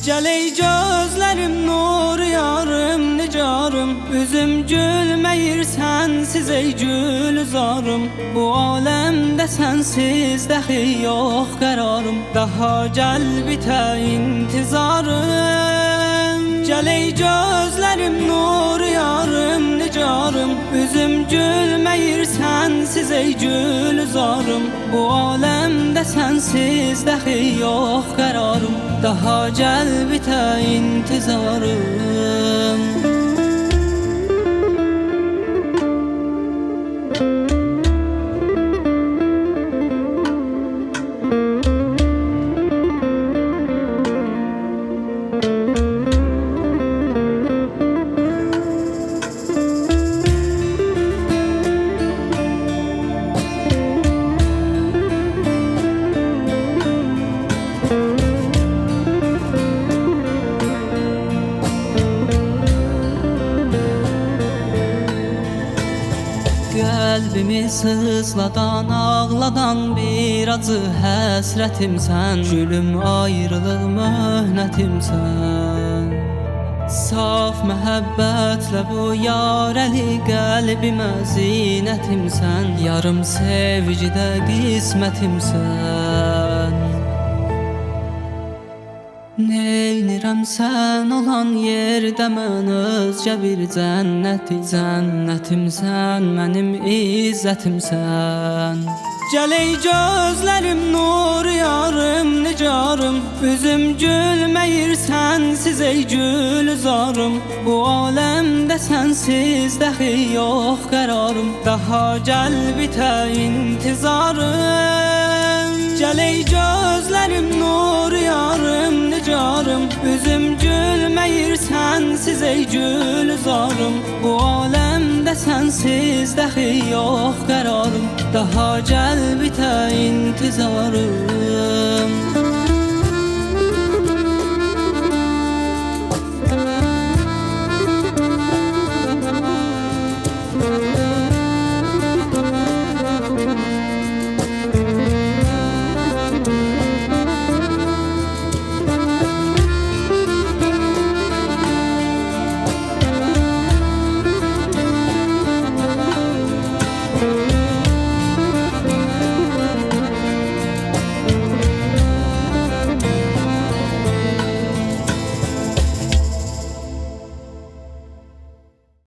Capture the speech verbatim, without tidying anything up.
Gəl ey gözlərim nur yarım nicarım, üzüm gülməyir sənsiz ey gülzarım. Bu aləmdə sənsiz dəxi yox qərarım, daha gəl bitə intizarım. Gəl ey gözlərim nur yarım nicarım, üzüm gülməyir sənsiz ey gülzarım. Bu aləmdə sənsiz dəxi yox qərarım, daha gəl bitə intizarım. Qəlbimi sızladan, ağladan bir acı həsrətimsən. Gülüm ayrılıq möhnətimsən. Saf məhəbbətlə bu yarəli qəlbimə zinətimsən. Yarım sevgidə qismətimsən. Neynirəm sən olan yerdə mən özgə bir cənnəti. Cənnətimsən, mənim izzətimsən. Gəl ey gözlərim nur yarım nicarım, üzüm gülməyir sənsiz ey gülzarım. Bu aləmdə sənsiz dəxi yox qərarım, daha gəl bitə intizarım. Gəl ey gözlərim nur yarım nicarım, üzüm gülməyir sənsiz ey gülzarım. Bu aləmdə sənsiz dəxi yox qərarım, daha gəl bitə intizarım.